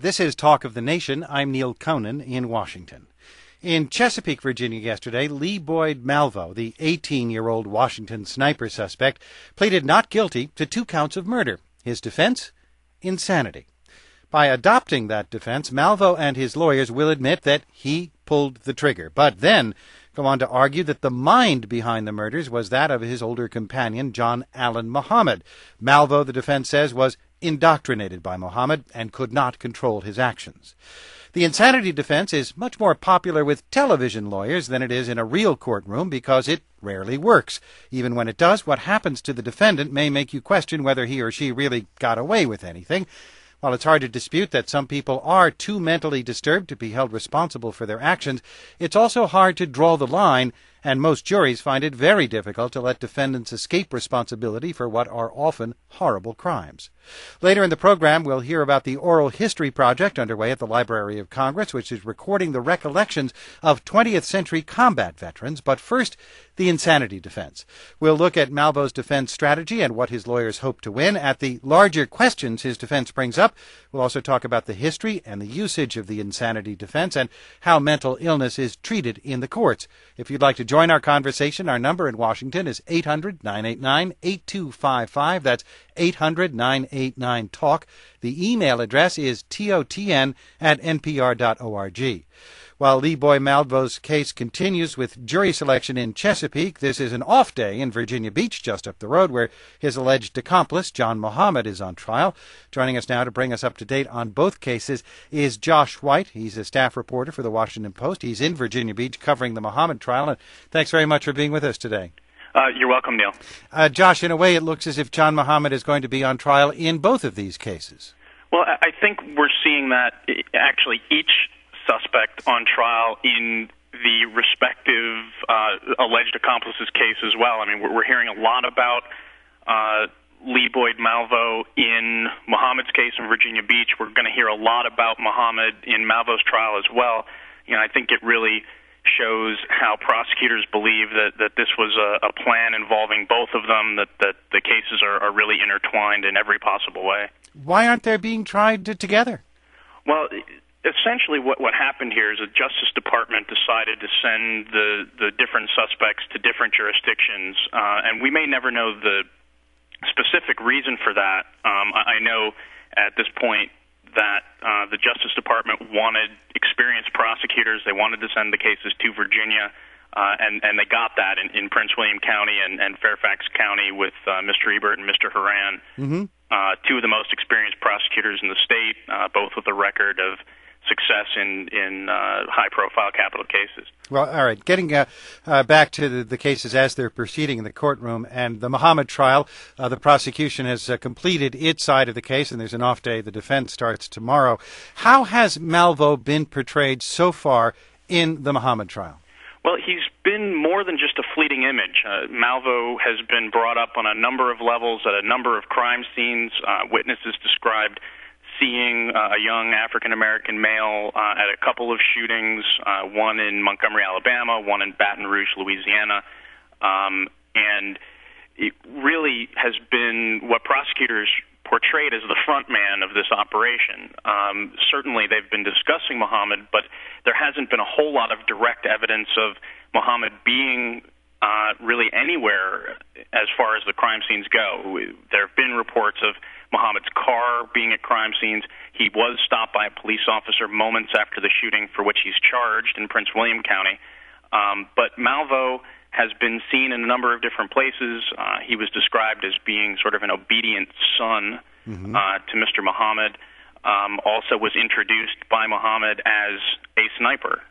This is Talk of the Nation. I'm Neil Conan in Washington. In Chesapeake, Virginia yesterday, Lee Boyd Malvo, the 18-year-old Washington sniper suspect, pleaded not guilty to 2 counts of murder. His defense? Insanity. By adopting that defense, Malvo and his lawyers will admit that he pulled the trigger, but then go on to argue that the mind behind the murders was that of his older companion, John Allen Muhammad. Malvo, the defense says, was indoctrinated by Muhammad and could not control his actions. The insanity defense is much more popular with television lawyers than it is in a real courtroom because it rarely works. Even when it does, what happens to the defendant may make you question whether he or she really got away with anything. While it's hard to dispute that some people are too mentally disturbed to be held responsible for their actions, it's also hard to draw the line, and most juries find it very difficult to let defendants escape responsibility for what are often horrible crimes. Later in the program, we'll hear about the Oral History Project underway at the Library of Congress, which is recording the recollections of 20th century combat veterans. But first, the insanity defense. We'll look at Malvo's defense strategy and what his lawyers hope to win. At the larger questions his defense brings up, we'll also talk about the history and the usage of the insanity defense and how mental illness is treated in the courts. If you'd like to join our conversation, our number in Washington is 800-989-8255. That's 800-989-TALK. The email address is totn@npr.org. While Lee Boyd Malvo's case continues with jury selection in Chesapeake, this is an off day in Virginia Beach, just up the road, where his alleged accomplice, John Muhammad, is on trial. Joining us now to bring us up to date on both cases is Josh White. He's a staff reporter for the Washington Post. He's in Virginia Beach covering the Muhammad trial. And thanks very much for being with us today. You're welcome, Neil. Josh, in a way, it looks as if John Muhammad is going to be on trial in both of these cases. Well, I think we're seeing that actually each suspect on trial in the respective alleged accomplices case as well. I mean, we're hearing a lot about Lee Boyd Malvo in Muhammad's case in Virginia Beach. We're going to hear a lot about Muhammad in Malvo's trial as well. You know, I think it really shows how prosecutors believe that this was a plan involving both of them, that the cases are really intertwined in every possible way. Why aren't they being tried together? Well, essentially what happened here is the Justice Department decided to send the different suspects to different jurisdictions, and we may never know the specific reason for that. I know at this point that the Justice Department wanted experienced prosecutors. They wanted to send the cases to Virginia, and they got that in Prince William County and Fairfax County with Mr. Ebert and Mr. Horan, two of the most experienced prosecutors in the state, both with a record of success in high-profile capital cases. Well, all right. Getting back to the cases as they're proceeding in the courtroom and the Muhammad trial, the prosecution has completed its side of the case, and there's an off day. The defense starts tomorrow. How has Malvo been portrayed so far in the Muhammad trial? Well, he's been more than just a fleeting image. Malvo has been brought up on a number of levels at a number of crime scenes. Witnesses described seeing a young African-American male at a couple of shootings, one in Montgomery, Alabama, one in Baton Rouge, Louisiana, and it really has been what prosecutors portrayed as the front man of this operation. Certainly they've been discussing Muhammad, but there hasn't been a whole lot of direct evidence of Muhammad being really anywhere as far as the crime scenes go. There have been reports of Muhammad's car being at crime scenes. He was stopped by a police officer moments after the shooting, for which he's charged in Prince William County. But Malvo has been seen in a number of different places. He was described as being sort of an obedient son to Mr. Muhammad. Also was introduced by Muhammad as a sniper.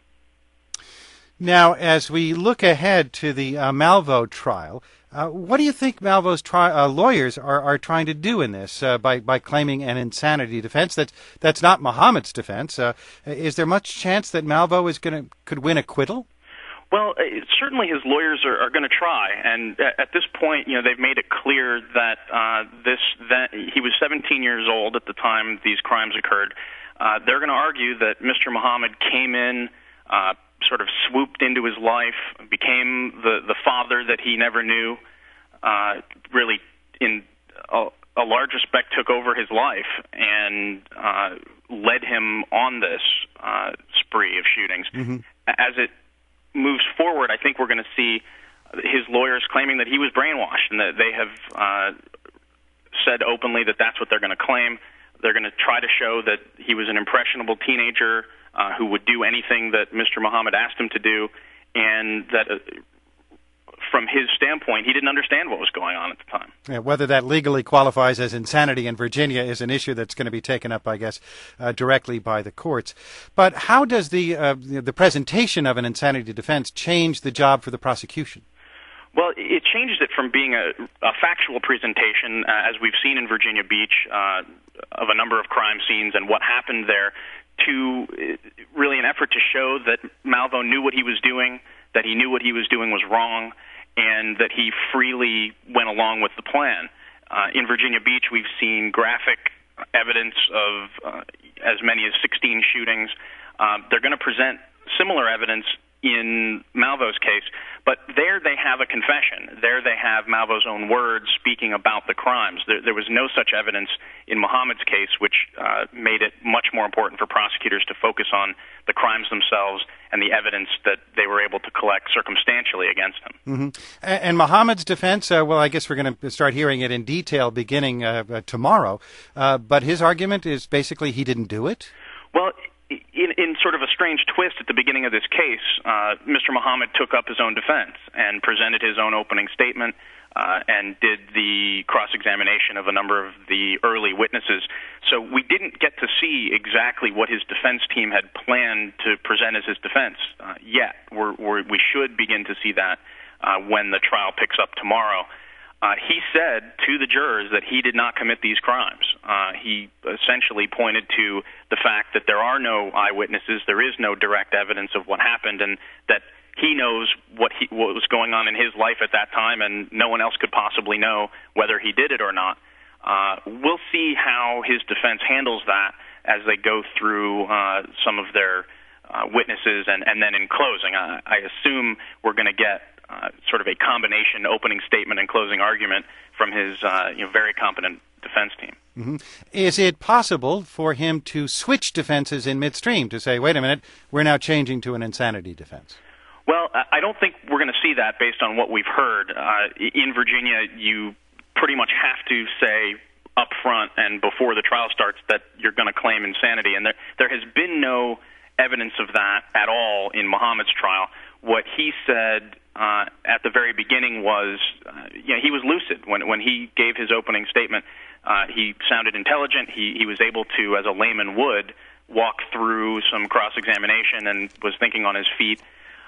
Now, as we look ahead to the Malvo trial, what do you think Malvo's lawyers are trying to do in this by claiming an insanity defense? That's not Muhammad's defense. Is there much chance that Malvo could win acquittal? Well, certainly his lawyers are going to try, and at this point, you know, they've made it clear that he was 17 years old at the time these crimes occurred. They're going to argue that Mr. Muhammad came in, sort of swooped into his life, became the father that he never knew, really in a large respect took over his life and led him on this spree of shootings. As it moves forward, I think we're going to see his lawyers claiming that he was brainwashed, and that they have said openly that that's what they're going to claim. They're going to try to show that he was an impressionable teenager who would do anything that Mr. Muhammad asked him to do, and that from his standpoint, he didn't understand what was going on at the time. Yeah, whether that legally qualifies as insanity in Virginia is an issue that's going to be taken up, I guess, directly by the courts. But how does the presentation of an insanity defense change the job for the prosecution? Well, it changes it from being a factual presentation, as we've seen in Virginia Beach, of a number of crime scenes and what happened there, to really an effort to show that Malvo knew what he was doing, that he knew what he was doing was wrong, and that he freely went along with the plan. In Virginia Beach, we've seen graphic evidence of as many as 16 shootings. They're going to present similar evidence in Malvo's case, but there they have a confession. There they have Malvo's own words speaking about the crimes. There was no such evidence in Muhammad's case, which made it much more important for prosecutors to focus on the crimes themselves and the evidence that they were able to collect circumstantially against him. And Muhammad's defense, well, I guess we're going to start hearing it in detail beginning tomorrow, but his argument is basically he didn't do it? Well, in sort of a strange twist at the beginning of this case, Mr. Muhammad took up his own defense and presented his own opening statement and did the cross-examination of a number of the early witnesses. So we didn't get to see exactly what his defense team had planned to present as his defense yet. We should begin to see that when the trial picks up tomorrow. He said to the jurors that he did not commit these crimes. He essentially pointed to the fact that there are no eyewitnesses, there is no direct evidence of what happened, and that he knows what was going on in his life at that time, and no one else could possibly know whether he did it or not. We'll see how his defense handles that as they go through some of their witnesses, and then in closing. I assume we're going to get sort of a combination opening statement and closing argument from his very competent defense team. Is it possible for him to switch defenses in midstream, to say, wait a minute, we're now changing to an insanity defense? Well, I don't think we're going to see that based on what we've heard. In Virginia, you pretty much have to say up front and before the trial starts that you're going to claim insanity, and there has been no evidence of that at all in Muhammad's trial. What he said at the very beginning was, he was lucid when he gave his opening statement. He sounded intelligent. He was able to, as a layman would, walk through some cross-examination and was thinking on his feet.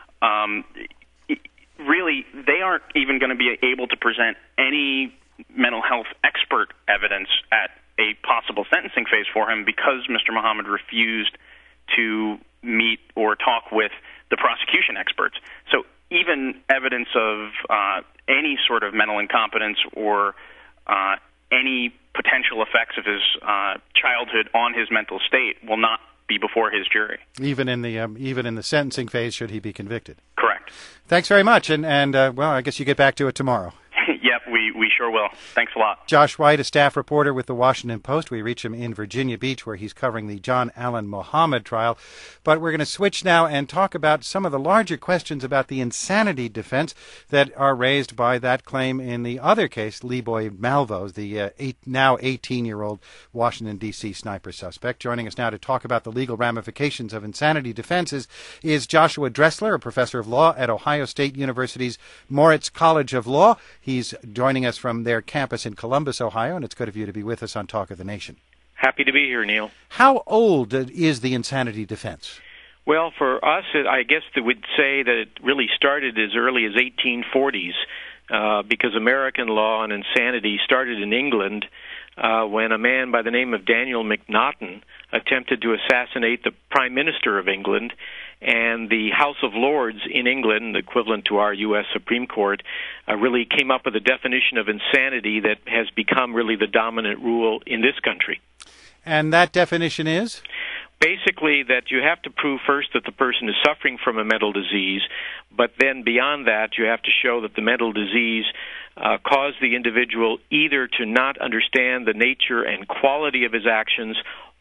Really, they aren't even going to be able to present any mental health expert evidence at a possible sentencing phase for him because Mr. Muhammad refused to meet or talk with the prosecution experts. So even evidence of any sort of mental incompetence or any potential effects of his childhood on his mental state will not be before his jury. Even in the sentencing phase, should he be convicted? Correct. Thanks very much, and well, I guess you get back to it tomorrow. Yep, we sure will. Thanks a lot. Josh White, a staff reporter with the Washington Post. We reach him in Virginia Beach, where he's covering the John Allen Muhammad trial. But we're going to switch now and talk about some of the larger questions about the insanity defense that are raised by that claim in the other case, Lee Boyd Malvo, the now 18-year-old Washington, D.C. sniper suspect. Joining us now to talk about the legal ramifications of insanity defenses is Joshua Dressler, a professor of law at Ohio State University's Moritz College of Law. He's joining us from their campus in Columbus, Ohio, and it's good of you to be with us on Talk of the Nation. Happy to be here, Neil. How old is the insanity defense? Well, for us, I guess that we'd say that it really started as early as 1840s because American law on insanity started in England when a man by the name of Daniel Macnaghten attempted to assassinate the Prime Minister of England, and the House of Lords in England, equivalent to our U.S. Supreme Court, really came up with a definition of insanity that has become really the dominant rule in this country. And that definition is? Basically, that you have to prove first that the person is suffering from a mental disease, but then beyond that, you have to show that the mental disease caused the individual either to not understand the nature and quality of his actions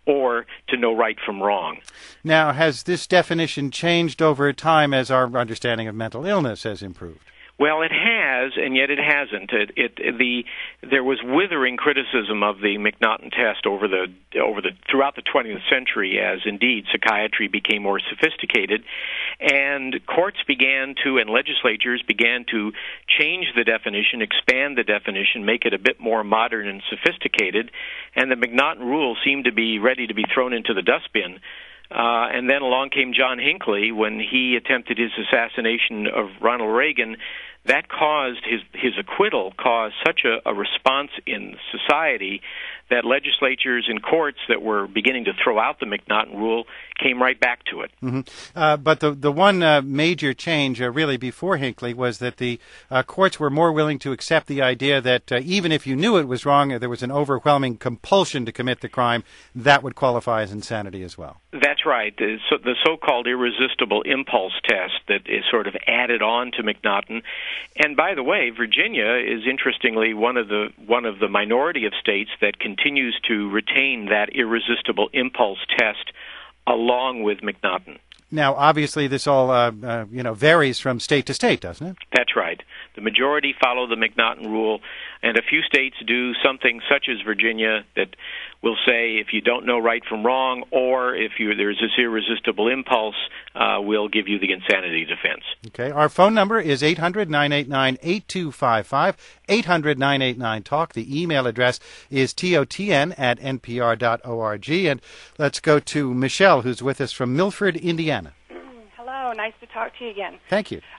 or to know right from wrong. Now, has this definition changed over time as our understanding of mental illness has improved? Well, it has, and yet it hasn't. There was withering criticism of the McNaughton test throughout the 20th century, as indeed psychiatry became more sophisticated, and courts and legislatures began to change the definition, expand the definition, make it a bit more modern and sophisticated, and the McNaughton rule seemed to be ready to be thrown into the dustbin. And then along came John Hinckley when he attempted his assassination of Ronald Reagan. That caused his acquittal caused such a response in society that legislatures and courts that were beginning to throw out the McNaughton rule came right back to it. Mm-hmm. But the one major change really before Hinckley was that the courts were more willing to accept the idea that even if you knew it was wrong, there was an overwhelming compulsion to commit the crime, that would qualify as insanity as well. That's right. The so-called irresistible impulse test that is sort of added on to McNaughton. And by the way, Virginia is interestingly one of the minority of states that continues to retain that irresistible impulse test along with McNaughton. Now, obviously, this all varies from state to state, doesn't it? That's right. The majority follow the McNaughton rule, and a few states do something such as Virginia that will say if you don't know right from wrong, or if there's this irresistible impulse, we'll give you the insanity defense. Okay. Our phone number is 800-989-8255, 800-989-TALK. The email address is totn@npr.org. And let's go to Michelle, who's with us from Milford, Indiana. Hello. Nice to talk to you again. Thank you.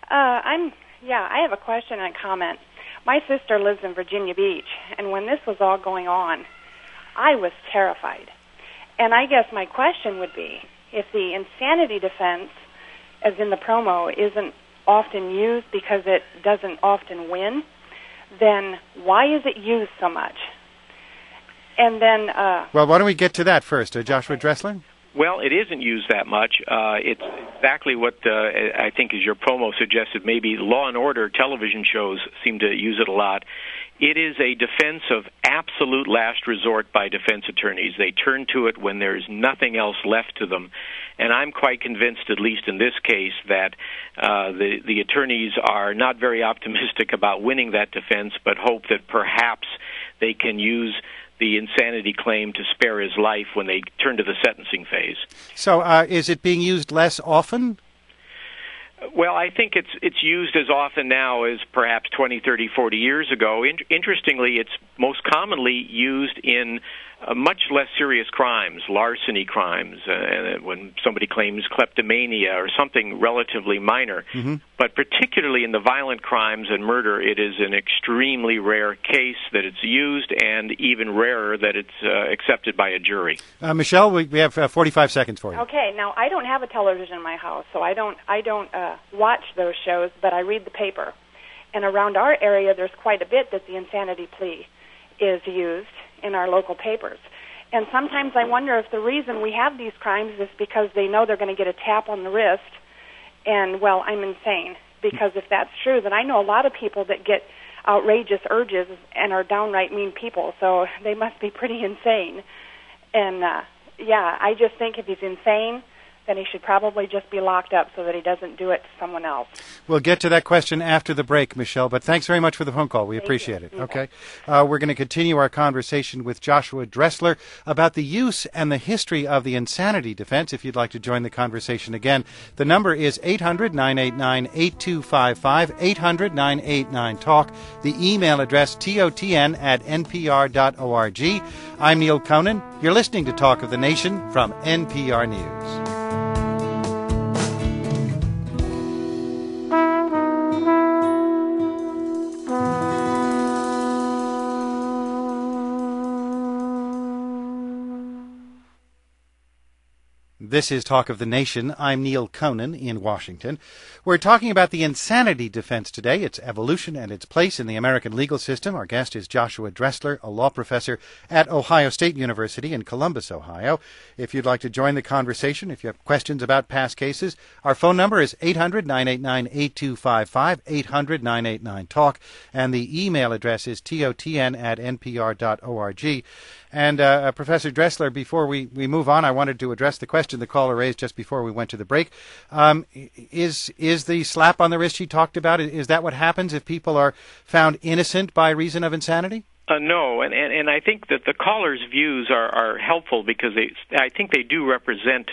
I have a question and a comment. My sister lives in Virginia Beach, and when this was all going on, I was terrified. And I guess my question would be, if the insanity defense, as in the promo, isn't often used because it doesn't often win, then why is it used so much? And then... well, why don't we get to that first? Joshua Dressler? Well, it isn't used that much. It's exactly what I think is your promo suggested. Maybe Law and Order television shows seem to use it a lot. It is a defense of absolute last resort by defense attorneys. They turn to it when there's nothing else left to them. And I'm quite convinced, at least in this case, that the attorneys are not very optimistic about winning that defense, but hope that perhaps they can use the insanity claim to spare his life when they turn to the sentencing phase. So is it being used less often? Well, I think it's used as often now as perhaps 20, 30, 40 years ago. Interestingly, it's most commonly used in much less serious crimes, larceny crimes, when somebody claims kleptomania or something relatively minor. Mm-hmm. But particularly in the violent crimes and murder, it is an extremely rare case that it's used, and even rarer that it's accepted by a jury. Michelle, we have 45 seconds for you. Okay, now I don't have a television in my house, so I don't watch those shows, but I read the paper. And around our area, there's quite a bit that the insanity plea is used in our local papers. And sometimes I wonder if the reason we have these crimes is because they know they're going to get a tap on the wrist and, well, I'm insane. Because if that's true, then I know a lot of people that get outrageous urges and are downright mean people, so they must be pretty insane. And, I just think if he's insane, then he should probably just be locked up so that he doesn't do it to someone else. We'll get to that question after the break, Michelle, but thanks very much for the phone call. We appreciate it. Okay. We're going to continue our conversation with Joshua Dressler about the use and the history of the insanity defense. If you'd like to join the conversation again, the number is 800-989-8255, 800-989-TALK. The email address, totn@npr.org. I'm Neil Conan. You're listening to Talk of the Nation from NPR News. This is Talk of the Nation. I'm Neil Conan in Washington. We're talking about the insanity defense today, its evolution and its place in the American legal system. Our guest is Joshua Dressler, a law professor at Ohio State University in Columbus, Ohio. If you'd like to join the conversation, if you have questions about past cases, our phone number is 800-989-8255, 800-989-TALK, and the email address is totn@npr.org. And Professor Dressler, before we move on, I wanted to address the question the caller raised just before we went to the break. Is the slap on the wrist she talked about, is that what happens if people are found innocent by reason of insanity? No, and I think that the caller's views are helpful because I think they do represent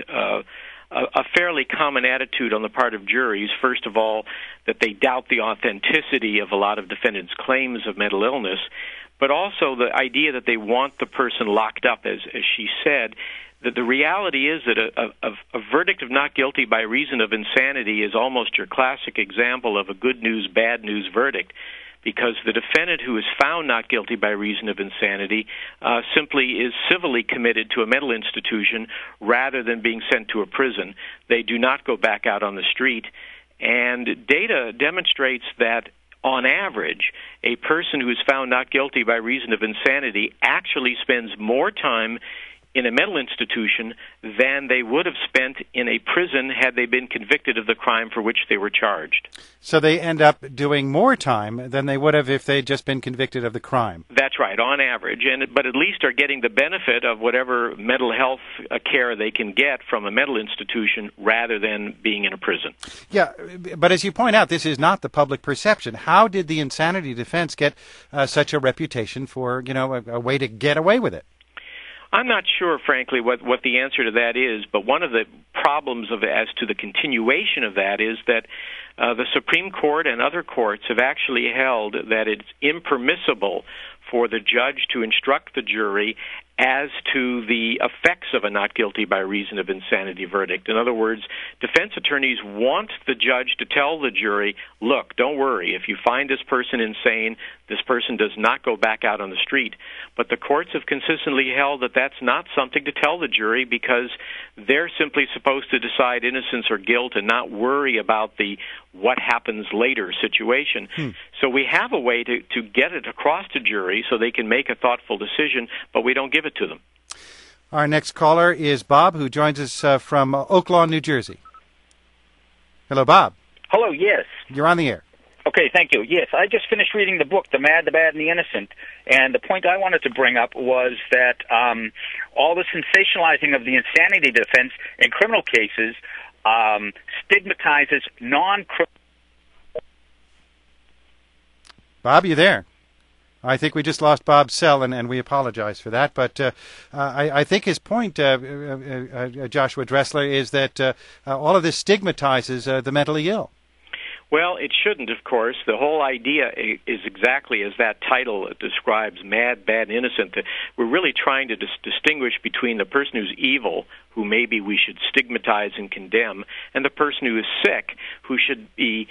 a fairly common attitude on the part of juries. First of all, that they doubt the authenticity of a lot of defendants' claims of mental illness, but also the idea that they want the person locked up, as she said. That the reality is that a verdict of not guilty by reason of insanity is almost your classic example of a good news, bad news verdict, because the defendant who is found not guilty by reason of insanity simply is civilly committed to a mental institution rather than being sent to a prison. They do not go back out on the street. And data demonstrates that, on average, a person who is found not guilty by reason of insanity actually spends more time in a mental institution than they would have spent in a prison had they been convicted of the crime for which they were charged. So they end up doing more time than they would have if they'd just been convicted of the crime. That's right, on average, but at least are getting the benefit of whatever mental health care they can get from a mental institution rather than being in a prison. Yeah, but as you point out, this is not the public perception. How did the insanity defense get such a reputation for, a way to get away with it? I'm not sure, frankly, what the answer to that is, but one of the problems as to the continuation of that is that the Supreme Court and other courts have actually held that it's impermissible for the judge to instruct the jury as to the effects of a not guilty by reason of insanity verdict. In other words, defense attorneys want the judge to tell the jury, look, don't worry, if you find this person insane, this person does not go back out on the street. But the courts have consistently held that that's not something to tell the jury because they're simply supposed to decide innocence or guilt and not worry about the what happens later situation. So we have a way to get it across to jury so they can make a thoughtful decision, but we don't give it to them. Our next caller is Bob, who joins us from Oak Lawn, New Jersey. Hello, Bob. Hello, yes. You're on the air. Okay, thank you. Yes, I just finished reading the book, The Mad, the Bad, and the Innocent, and the point I wanted to bring up was that all the sensationalizing of the insanity defense in criminal cases stigmatizes non-criminal... Bob, you there? I think we just lost Bob's cell, and we apologize for that. But I think his point, Joshua Dressler, is that all of this stigmatizes the mentally ill. Well, it shouldn't, of course. The whole idea is exactly as that title describes, mad, bad, innocent. We're really trying to distinguish between the person who's evil, who maybe we should stigmatize and condemn, and the person who is sick, who should be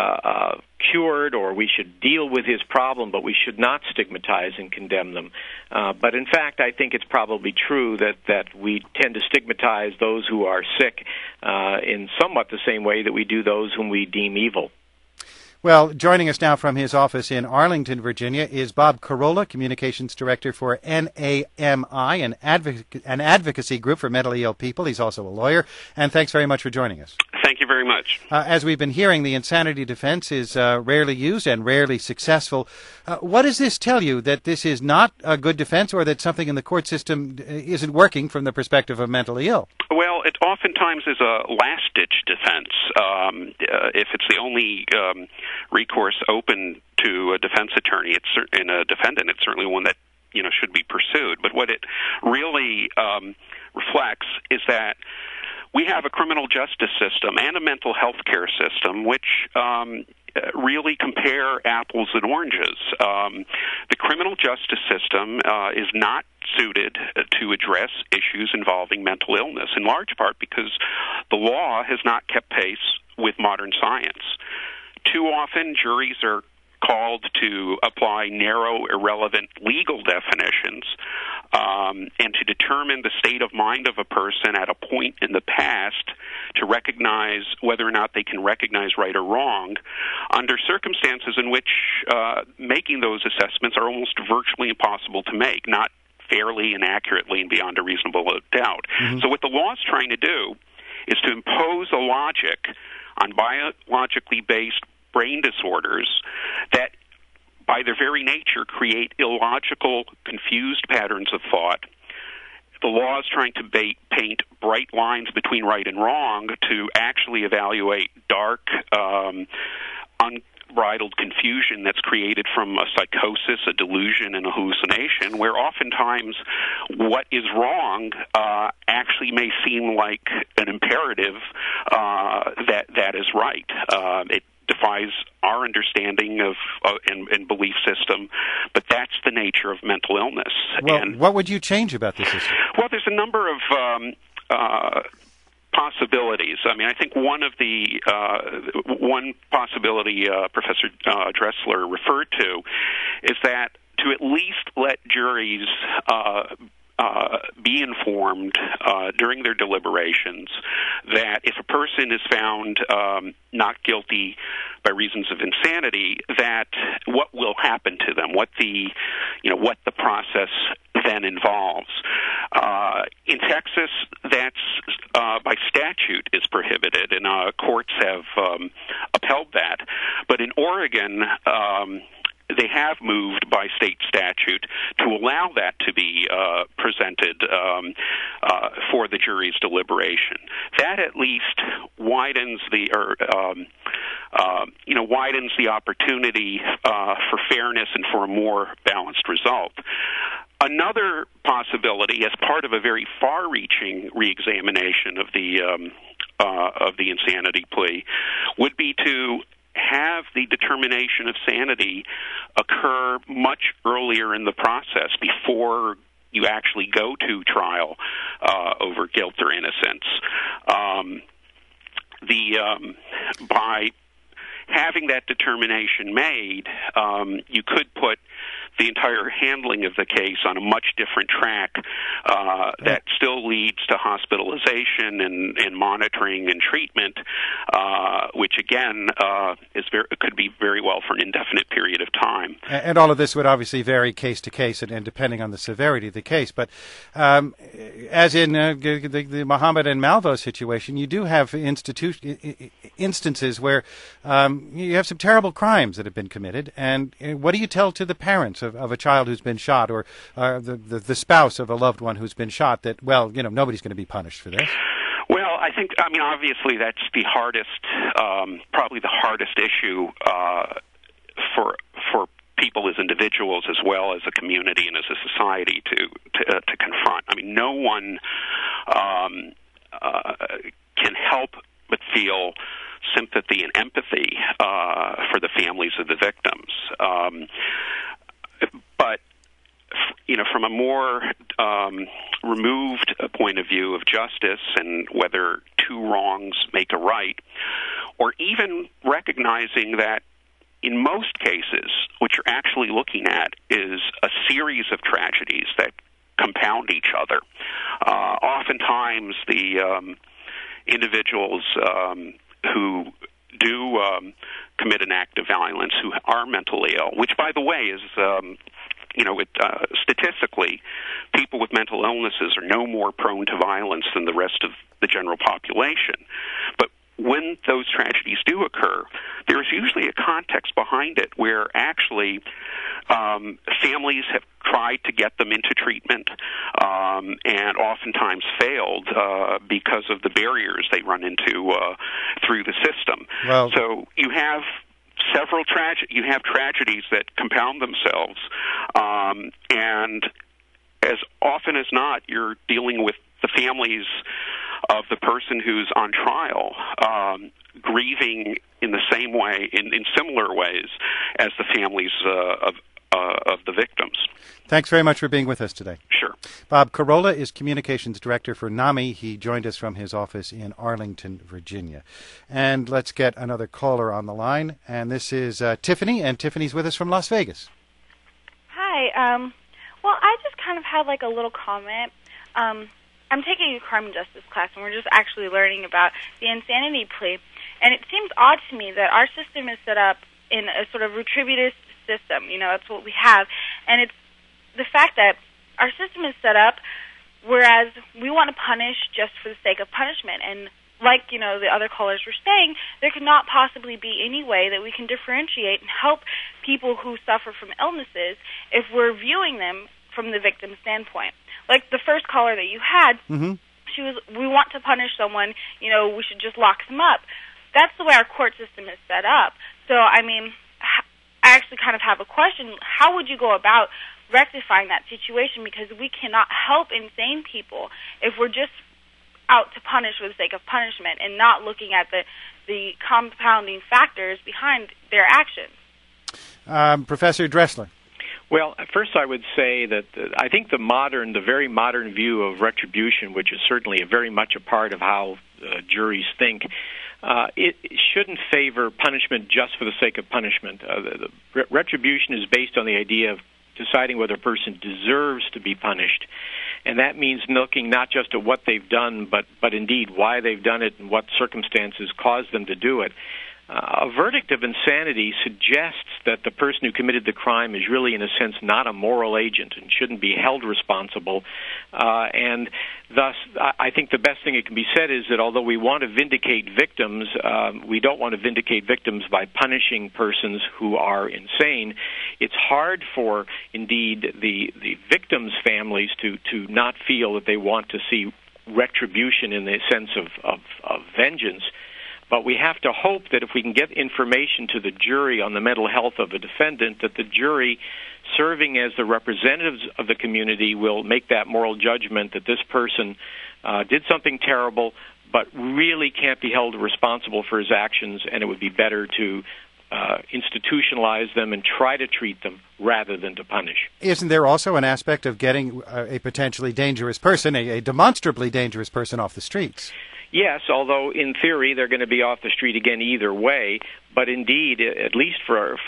cured, or we should deal with his problem, but we should not stigmatize and condemn them. But in fact, I think it's probably true that we tend to stigmatize those who are sick in somewhat the same way that we do those whom we deem evil. Well, joining us now from his office in Arlington, Virginia, is Bob Carolla, Communications Director for NAMI, an advocacy group for mentally ill people. He's also a lawyer. And thanks very much for joining us. Thank you very much. As we've been hearing, the insanity defense is rarely used and rarely successful. What does this tell you, that this is not a good defense, or that something in the court system isn't working from the perspective of mentally ill? Well, it oftentimes is a last-ditch defense. If it's the only recourse open to a defense attorney and a defendant, it's certainly one that should be pursued. But what it really reflects is that we have a criminal justice system and a mental health care system which really compare apples and oranges. The criminal justice system is not suited to address issues involving mental illness, in large part because the law has not kept pace with modern science. Too often, juries are called to apply narrow, irrelevant legal definitions and to determine the state of mind of a person at a point in the past to recognize whether or not they can recognize right or wrong under circumstances in which making those assessments are almost virtually impossible to make, not fairly and accurately and beyond a reasonable doubt. Mm-hmm. So what the law is trying to do is to impose a logic on biologically based brain disorders that by their very nature, create illogical, confused patterns of thought. The law is trying to paint bright lines between right and wrong to actually evaluate dark, unbridled confusion that's created from a psychosis, a delusion, and a hallucination, where oftentimes what is wrong actually may seem like an imperative that is right. It defies our understanding of and belief system, but that's the nature of mental illness. Well, and what would you change about this system? Well, there's a number of possibilities. I mean, I think one possibility Professor Dressler referred to is that to at least let juries be informed during their deliberations that if a person is found not guilty by reasons of insanity, that what will happen to them, what the process then involves. In Texas, that's by statute is prohibited, and courts have upheld that. But in Oregon, they have moved by state statute to allow that to be presented for the jury's deliberation. That at least widens the opportunity for fairness and for a more balanced result. Another possibility, as part of a very far-reaching reexamination of the insanity plea, would be to have the determination of sanity occur much earlier in the process, before you actually go to trial over guilt or innocence. By having that determination made, you could put the entire handling of the case on a much different track that still leads to hospitalization and monitoring and treatment, which again could be very well for an indefinite period of time. And all of this would obviously vary case to case and depending on the severity of the case. But as in the Muhammad and Malvo situation, you do have instances where you have some terrible crimes that have been committed. And what do you tell to the parents of a child who's been shot, or the spouse of a loved one who's been shot, that, well, nobody's going to be punished for this? Well, I mean, obviously that's the hardest, probably the hardest issue for people as individuals, as well as a community and as a society to confront. I mean, no one can help but feel sympathy and empathy for the families of the victims. But from a more removed point of view of justice and whether two wrongs make a right, or even recognizing that in most cases, what you're actually looking at is a series of tragedies that compound each other. Oftentimes, the individuals who do commit an act of violence, who are mentally ill, which, by the way, is statistically, people with mental illnesses are no more prone to violence than the rest of the general population. But when those tragedies do occur, there is usually a context behind it where actually families have tried to get them into treatment and oftentimes failed because of the barriers they run into through the system. Well, so you have several tragedies that compound themselves, and as often as not, you're dealing with the families of the person who's on trial, grieving in the same way, in similar ways, as the families of the victims. Thanks very much for being with us today. Sure. Bob Carolla is Communications Director for NAMI. He joined us from his office in Arlington, Virginia. And let's get another caller on the line. And this is Tiffany, and Tiffany's with us from Las Vegas. Hi. Well, I just kind of had like a little comment. I'm taking a crime and justice class, and we're just actually learning about the insanity plea. And it seems odd to me that our system is set up in a sort of retributive system. That's what we have. And it's the fact that our system is set up whereas we want to punish just for the sake of punishment. And like, you know, the other callers were saying, there could not possibly be any way that we can differentiate and help people who suffer from illnesses if we're viewing them from the victim's standpoint. Like the first caller that you had, she was, we want to punish someone, you know, we should just lock them up. That's the way our court system is set up. So, I mean, I actually kind of have a question. How would you go about rectifying that situation? Because we cannot help insane people if we're just out to punish for the sake of punishment and not looking at the compounding factors behind their actions. Professor Dressler. Well, first I would say that I think the very modern view of retribution, which is certainly very much a part of how juries think, it shouldn't favor punishment just for the sake of punishment. Retribution is based on the idea of deciding whether a person deserves to be punished. And that means looking not just at what they've done, but indeed why they've done it and what circumstances caused them to do it. A verdict of insanity suggests that the person who committed the crime is really, in a sense, not a moral agent and shouldn't be held responsible. And thus, I think the best thing that can be said is that although we want to vindicate victims, we don't want to vindicate victims by punishing persons who are insane. It's hard for, indeed, the victims' families to not feel that they want to see retribution in the sense of vengeance. But we have to hope that if we can get information to the jury on the mental health of a defendant, that the jury, serving as the representatives of the community, will make that moral judgment that this person did something terrible but really can't be held responsible for his actions, and it would be better to institutionalize them and try to treat them rather than to punish. Isn't there also an aspect of getting a potentially dangerous person, a demonstrably dangerous person, off the streets? Yes, although in theory they're going to be off the street again either way. But indeed, at least for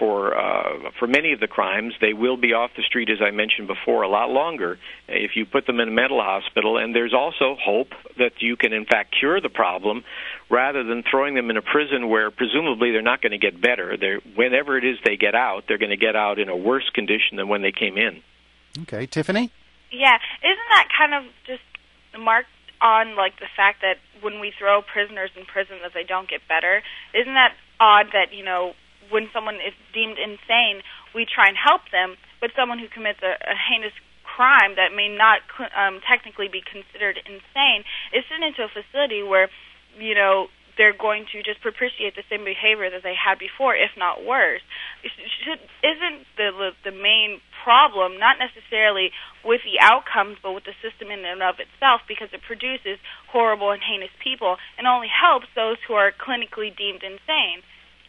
many of the crimes, they will be off the street, as I mentioned before, a lot longer if you put them in a mental hospital. And there's also hope that you can, in fact, cure the problem rather than throwing them in a prison where presumably they're not going to get better. Whenever it is they get out, they're going to get out in a worse condition than when they came in. Okay, Tiffany? Yeah, isn't that kind of just marked on, like, the fact that when we throw prisoners in prison that they don't get better? Isn't that odd that, you know, when someone is deemed insane, we try and help them, but someone who commits a heinous crime that may not technically be considered insane is sent into a facility where, you know, they're going to just propitiate the same behavior that they had before, if not worse. Isn't the main problem not necessarily with the outcomes, but with the system in and of itself, because it produces horrible and heinous people and only helps those who are clinically deemed insane?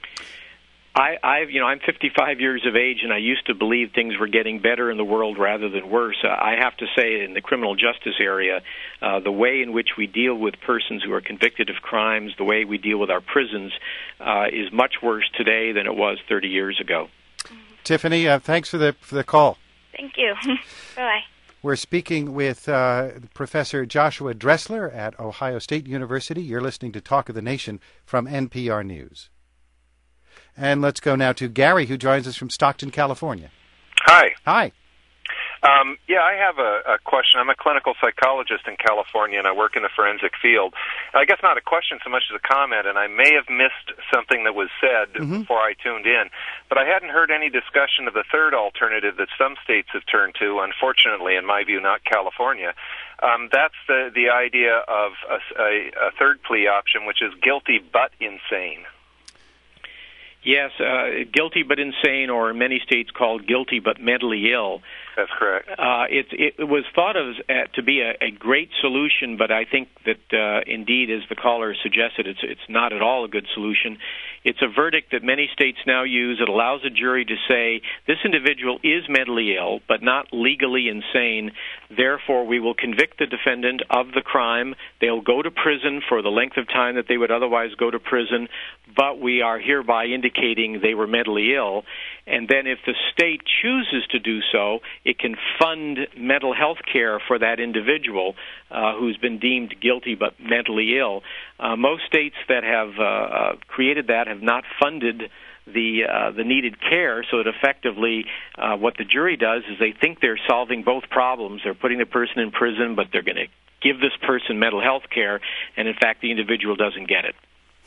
I'm 55 years of age, and I used to believe things were getting better in the world rather than worse. I have to say, in the criminal justice area, the way in which we deal with persons who are convicted of crimes, the way we deal with our prisons, is much worse today than it was 30 years ago. Tiffany, thanks for the call. Thank you. Bye-bye. We're speaking with Professor Joshua Dressler at Ohio State University. You're listening to Talk of the Nation from NPR News. And let's go now to Gary, who joins us from Stockton, California. Hi. Hi. I have a question. I'm a clinical psychologist in California, and I work in the forensic field. I guess not a question so much as a comment, and I may have missed something that was said before I tuned in. But I hadn't heard any discussion of the third alternative that some states have turned to, unfortunately, in my view, not California. That's the idea of a third plea option, which is guilty but insane. Yes, guilty but insane, or in many states called guilty but mentally ill. That's correct. It was thought of to be a great solution, but I think that indeed, as the caller suggested, it's not at all a good solution. It's a verdict that many states now use. It allows a jury to say, this individual is mentally ill, but not legally insane. Therefore, we will convict the defendant of the crime. They'll go to prison for the length of time that they would otherwise go to prison, but we are hereby indicating they were mentally ill. And then if the state chooses to do so, it can fund mental health care for that individual who's been deemed guilty but mentally ill. Most states that have created that have not funded the needed care, so that effectively what the jury does is they think they're solving both problems. They're putting the person in prison, but they're going to give this person mental health care, and in fact the individual doesn't get it.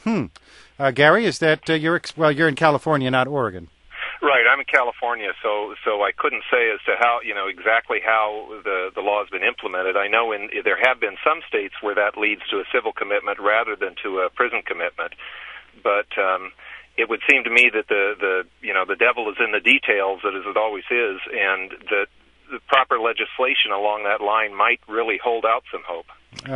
Gary, is that you're in California, not Oregon? Right, I'm in California, so I couldn't say as to how exactly how the law has been implemented. I know there have been some states where that leads to a civil commitment rather than to a prison commitment, but it would seem to me that the devil is in the details, as it always is, and that the proper legislation along that line might really hold out some hope.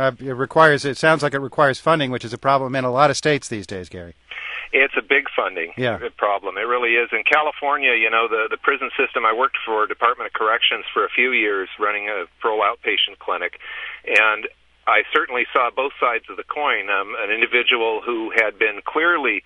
It sounds like it requires funding, which is a problem in a lot of states these days, Gary. It's a big funding problem. It really is. In California, the prison system, I worked for Department of Corrections for a few years running a parole outpatient clinic, and I certainly saw both sides of the coin. An individual who had been clearly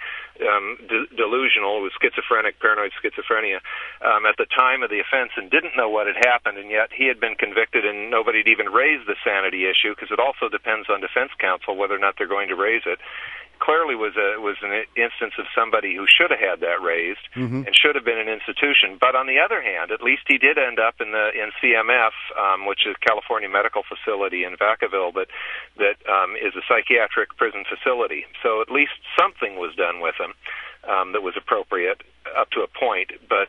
delusional, with schizophrenic, paranoid schizophrenia, at the time of the offense and didn't know what had happened, and yet he had been convicted and nobody had even raised the sanity issue, because it also depends on defense counsel whether or not they're going to raise it. Clearly was an instance of somebody who should have had that raised and should have been an institution. But on the other hand, at least he did end up in CMF, which is California Medical Facility in Vacaville, that is a psychiatric prison facility. So at least something was done with him that was appropriate up to a point. But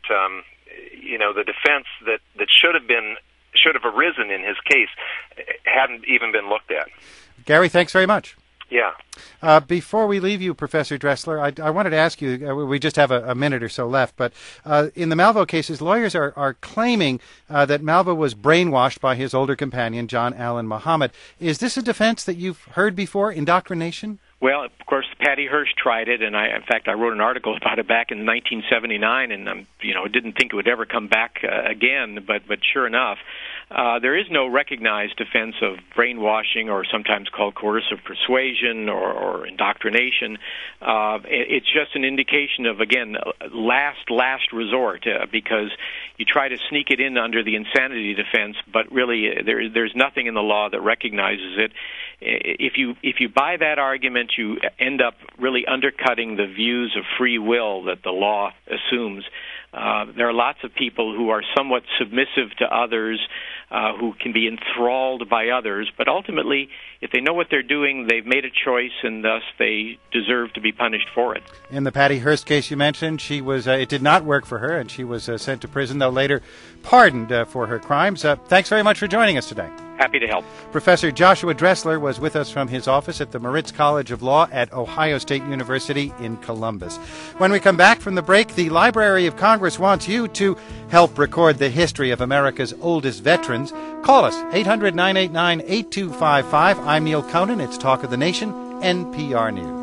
the defense that should have arisen in his case hadn't even been looked at. Gary, thanks very much. Yeah. Before we leave you, Professor Dressler, I wanted to ask you, we just have a minute or so left, but in the Malvo cases, lawyers are claiming that Malvo was brainwashed by his older companion, John Allen Muhammad. Is this a defense that you've heard before, indoctrination? Well, of course, Patty Hearst tried it, and I wrote an article about it back in 1979, and didn't think it would ever come back again. But sure enough, there is no recognized defense of brainwashing, or sometimes called coercive persuasion or indoctrination. It's just an indication of, again, last resort, because you try to sneak it in under the insanity defense, but really there's nothing in the law that recognizes it. If you buy that argument, you end up really undercutting the views of free will that the law assumes. There are lots of people who are somewhat submissive to others, who can be enthralled by others, but ultimately, if they know what they're doing, they've made a choice, and thus they deserve to be punished for it. In the Patty Hearst case you mentioned, she was it did not work for her, and she was sent to prison, though later pardoned for her crimes. Thanks very much for joining us today. Happy to help. Professor Joshua Dressler was with us from his office at the Moritz College of Law at Ohio State University in Columbus. When we come back from the break, the Library of Congress wants you to help record the history of America's oldest veterans. Call us, 800-989-8255. I'm Neil Conan. It's Talk of the Nation, NPR News.